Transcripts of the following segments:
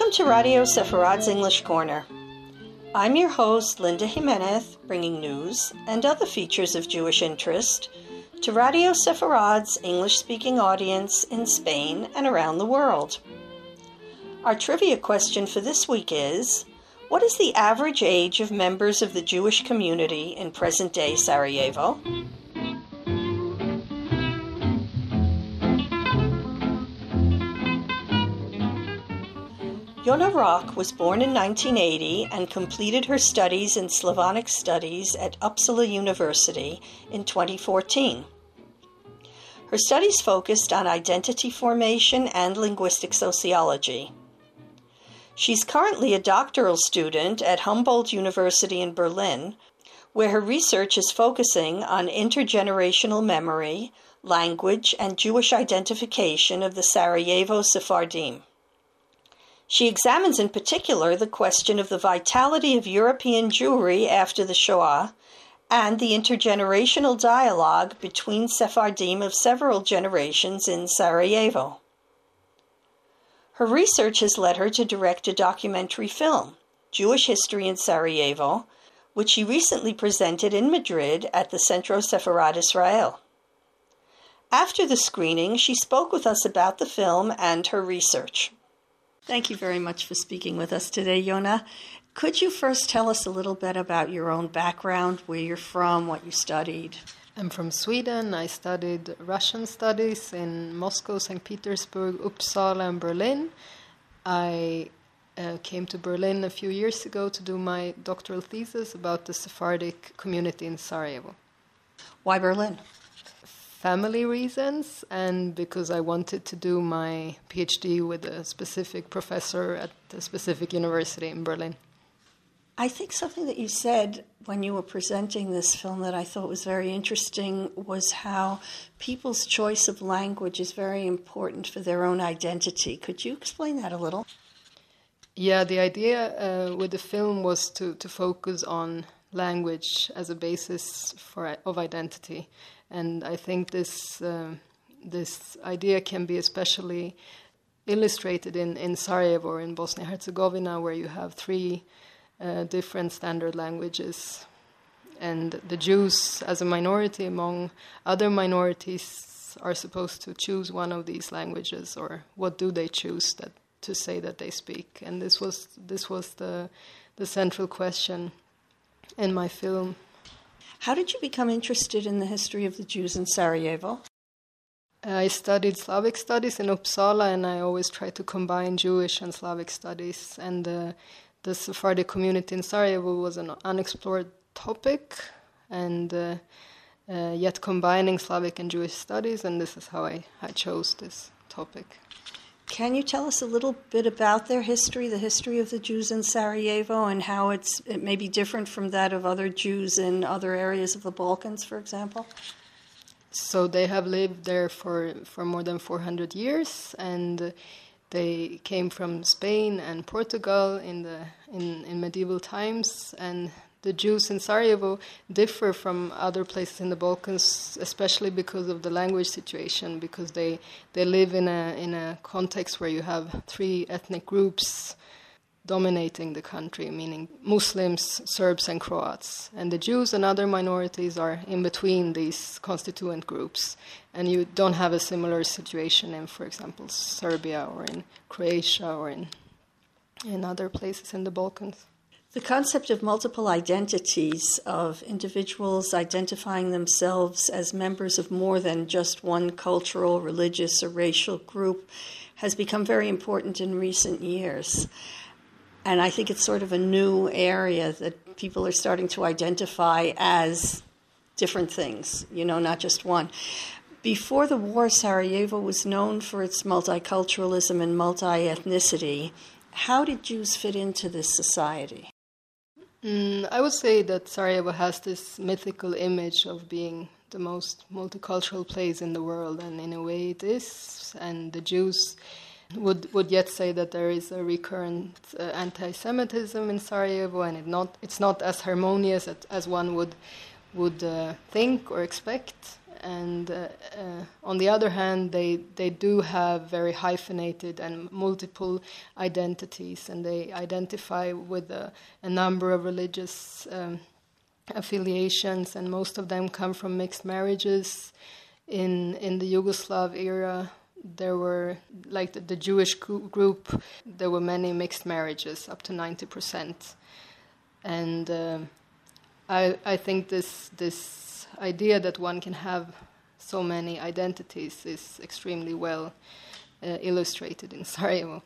Welcome to Radio Sepharad's English Corner. I'm your host, Linda Jimenez, bringing news and other features of Jewish interest to Radio Sepharad's English-speaking audience in Spain and around the world. Our trivia question for this week is, what is the average age of members of the Jewish community in present-day Sarajevo? Yona Rock was born in 1980 and completed her studies in Slavonic Studies at Uppsala University in 2014. Her studies focused on identity formation and linguistic sociology. She's currently a doctoral student at Humboldt University in Berlin, where her research is focusing on intergenerational memory, language, and Jewish identification of the Sarajevo Sephardim. She examines in particular the question of the vitality of European Jewry after the Shoah and the intergenerational dialogue between Sephardim of several generations in Sarajevo. Her research has led her to direct a documentary film, Jewish History in Sarajevo, which she recently presented in Madrid at the Centro Sepharad Israel. After the screening, she spoke with us about the film and her research. Thank you very much for speaking with us today, Yona. Could you first tell us a little bit about your own background, where you're from, what you studied? I'm from Sweden. I studied Russian studies in Moscow, St. Petersburg, Uppsala, and Berlin. I came to Berlin a few years ago to do my doctoral thesis about the Sephardic community in Sarajevo. Why Berlin? Family reasons, and because I wanted to do my PhD with a specific professor at a specific university in Berlin. I think something that you said when you were presenting this film that I thought was very interesting was how people's choice of language is very important for their own identity. Could you explain that a little? Yeah, the idea with the film was to focus on language as a basis of identity. And I think this idea can be especially illustrated in Sarajevo or in Bosnia-Herzegovina, where you have three different standard languages. And the Jews, as a minority among other minorities, are supposed to choose one of these languages, or what do they choose to say that they speak? And this was the central question in my film. How did you become interested in the history of the Jews in Sarajevo? I studied Slavic studies in Uppsala, and I always try to combine Jewish and Slavic studies. And the Sephardic community in Sarajevo was an unexplored topic, and yet combining Slavic and Jewish studies, and this is how I chose this topic. Can you tell us a little bit about their history, the history of the Jews in Sarajevo, and how it may be different from that of other Jews in other areas of the Balkans, for example? So they have lived there for more than 400 years, and they came from Spain and Portugal in medieval times, and the Jews in Sarajevo differ from other places in the Balkans, especially because of the language situation, because they live in a context where you have three ethnic groups dominating the country, meaning Muslims, Serbs, and Croats. And the Jews and other minorities are in between these constituent groups. And you don't have a similar situation in, for example, Serbia or in Croatia or in other places in the Balkans. The concept of multiple identities, of individuals identifying themselves as members of more than just one cultural, religious, or racial group, has become very important in recent years. And I think it's sort of a new area that people are starting to identify as different things, not just one. Before the war, Sarajevo was known for its multiculturalism and multi-ethnicity. How did Jews fit into this society? I would say that Sarajevo has this mythical image of being the most multicultural place in the world, and in a way it is. And the Jews would yet say that there is a recurrent anti-Semitism in Sarajevo, and it's not as harmonious as one would think or expect. and on the other hand, they do have very hyphenated and multiple identities, and they identify with a number of religious affiliations, and most of them come from mixed marriages. In the Yugoslav era, there were, like the Jewish group, there were many mixed marriages, up to 90%. And I think this idea that one can have so many identities is extremely well illustrated in Sarajevo.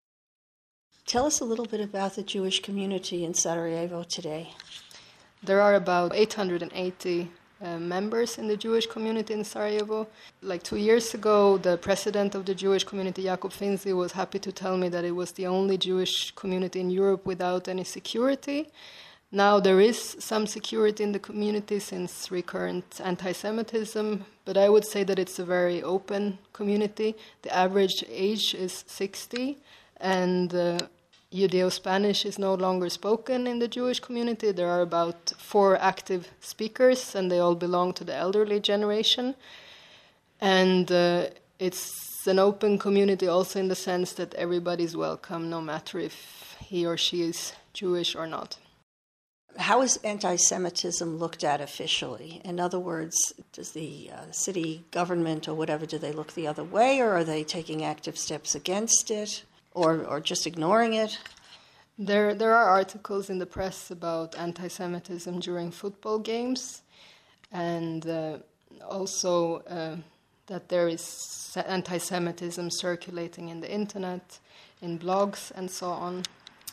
Tell us a little bit about the Jewish community in Sarajevo today. There are about 880 members in the Jewish community in Sarajevo. Like 2 years ago, the president of the Jewish community, Jakob Finzi, was happy to tell me that it was the only Jewish community in Europe without any security. Now there is some security in the community since recurrent anti-Semitism, but I would say that it's a very open community. The average age is 60, and Judeo-Spanish is no longer spoken in the Jewish community. There are about 4 active speakers, and they all belong to the elderly generation. And it's an open community also in the sense that everybody's welcome, no matter if he or she is Jewish or not. How is anti-Semitism looked at officially? In other words, does the city government or whatever, do they look the other way, or are they taking active steps against it, or just ignoring it? There are articles in the press about anti-Semitism during football games, and also that there is anti-Semitism circulating in the internet, in blogs, and so on.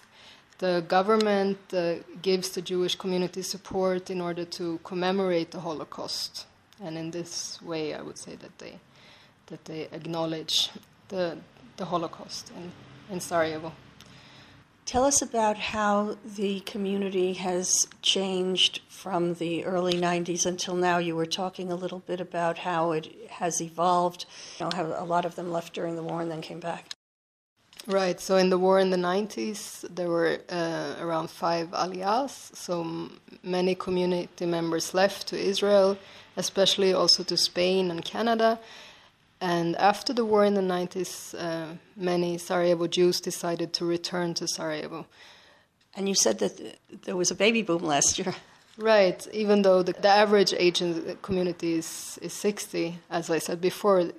The government gives the Jewish community support in order to commemorate the Holocaust, and in this way, I would say that they acknowledge the Holocaust in Sarajevo. Tell us about how the community has changed from the early 90s until now. You were talking a little bit about how it has evolved, how a lot of them left during the war and then came back. Right, so in the war in the 90s, there were around 5 aliyahs, so many community members left to Israel, especially also to Spain and Canada. And after the war in the 90s, many Sarajevo Jews decided to return to Sarajevo. And you said that there was a baby boom last year. Right, even though the average age in the community is 60, as I said before,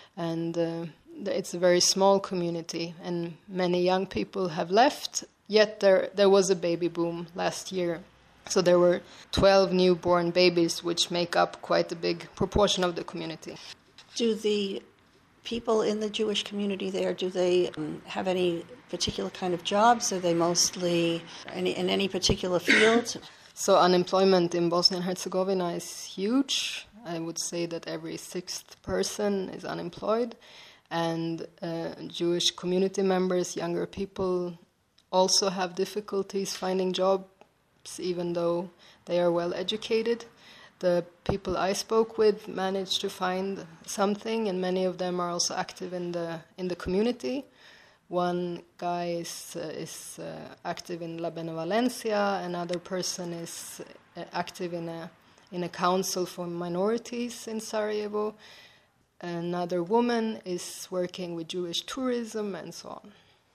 and it's a very small community, and many young people have left, yet there was a baby boom last year. So there were 12 newborn babies, which make up quite a big proportion of the community. Do the people in the Jewish community there, do they have any particular kind of jobs? Are they mostly in any particular field? So unemployment in Bosnia and Herzegovina is huge. I would say that every 6th person is unemployed. And Jewish community members, younger people, also have difficulties finding jobs, even though they are well educated. The people I spoke with managed to find something, and many of them are also active in the community. One guy is active in La Benevolencia. Another person is active in a council for minorities in Sarajevo. Another woman is working with Jewish tourism, and so on.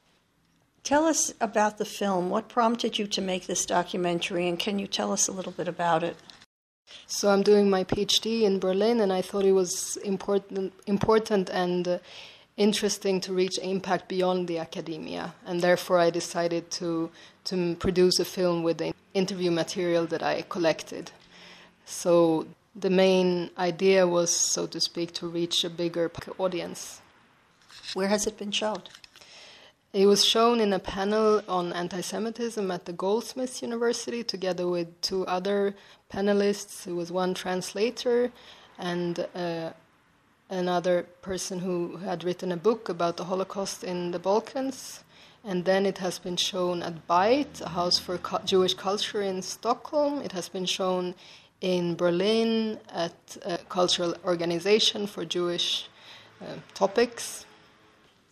Tell us about the film. What prompted you to make this documentary, and can you tell us a little bit about it? So I'm doing my PhD in Berlin, and I thought it was important and interesting to reach impact beyond the academia, and therefore I decided to produce a film with the interview material that I collected. So the main idea was, so to speak, to reach a bigger audience. Where has it been shown? It was shown in a panel on anti-Semitism at the Goldsmiths University, together with 2 other panelists. It was one translator and another person who had written a book about the Holocaust in the Balkans. And then it has been shown at Byte, a house for Jewish culture in Stockholm. It has been shown in Berlin at a cultural organization for Jewish topics.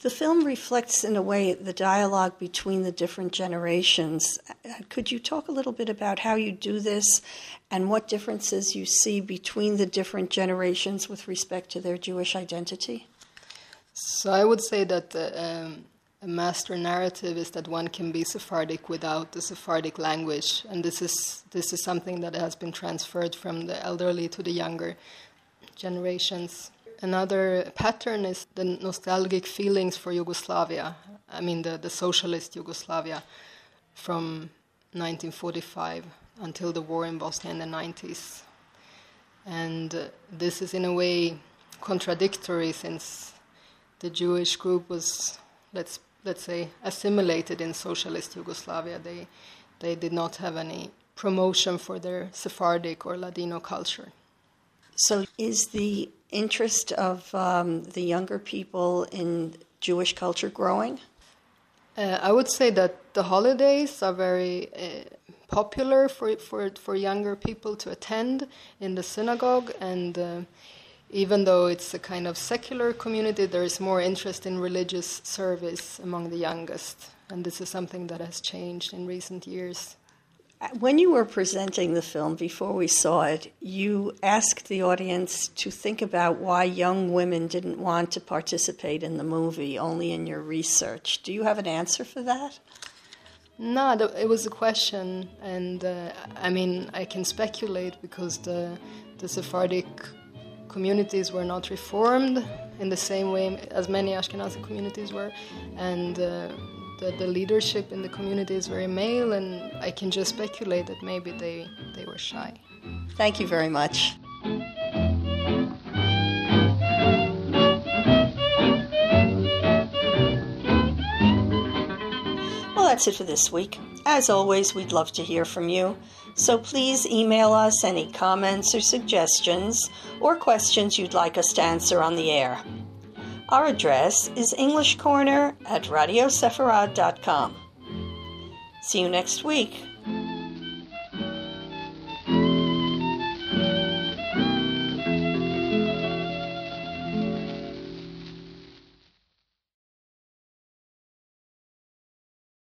The film reflects, in a way, the dialogue between the different generations. Could you talk a little bit about how you do this and what differences you see between the different generations with respect to their Jewish identity? So I would say that a master narrative is that one can be Sephardic without the Sephardic language, and this is something that has been transferred from the elderly to the younger generations. Another pattern is the nostalgic feelings for Yugoslavia, I mean the socialist Yugoslavia from 1945 until the war in Bosnia in the 90s. And this is in a way contradictory, since the Jewish group was, let's say, assimilated in socialist Yugoslavia. They did not have any promotion for their Sephardic or Ladino culture. So is the interest of the younger people in Jewish culture growing? I would say that the holidays are very popular for younger people to attend in the synagogue, and even though it's a kind of secular community, there is more interest in religious service among the youngest, and this is something that has changed in recent years. When you were presenting the film, before we saw it, you asked the audience to think about why young women didn't want to participate in the movie, only in your research. Do you have an answer for that? No, it was a question, and I can speculate because the Sephardic communities were not reformed in the same way as many Ashkenazi communities were, and the leadership in the community is very male, and I can just speculate that maybe they were shy. Thank you very much. Well, that's it for this week. As always, we'd love to hear from you. So please email us any comments or suggestions or questions you'd like us to answer on the air. Our address is englishcorner@radiosefarad.com. See you next week.